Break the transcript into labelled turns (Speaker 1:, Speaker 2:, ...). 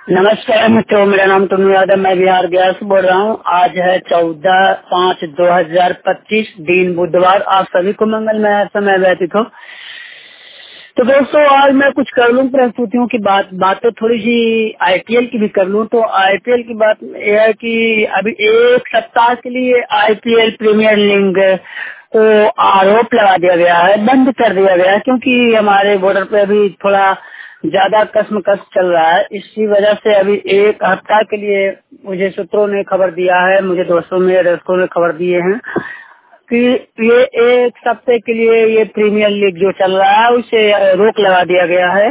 Speaker 1: नमस्कार मित्रों, मेरा नाम टुन्नू यादव, मैं बिहार गया से बोल रहा हूँ। आज है 14/5/2025 दिन बुधवार। आप सभी को मंगलमय समय व्यतीत हो। तो दोस्तों, आज मैं कुछ कर लूँ प्रस्तुतियों की बात तो थोड़ी सी आईपीएल की भी कर लूँ। तो आईपीएल की बात यह है कि अभी एक सप्ताह के लिए आईपीएल प्रीमियर लीग को आरोप लगा दिया गया है, बंद कर दिया गया है, क्योंकि हमारे बॉर्डर पे अभी थोड़ा ज्यादा कश्मकश चल रहा है। इसी वजह से अभी एक हफ्ता के लिए मुझे सूत्रों ने खबर दिया है, मुझे दोस्तों मेरे दोस्तों ने खबर दिए हैं कि ये एक हफ्ते के लिए ये प्रीमियर लीग जो चल रहा है उसे रोक लगा दिया गया है।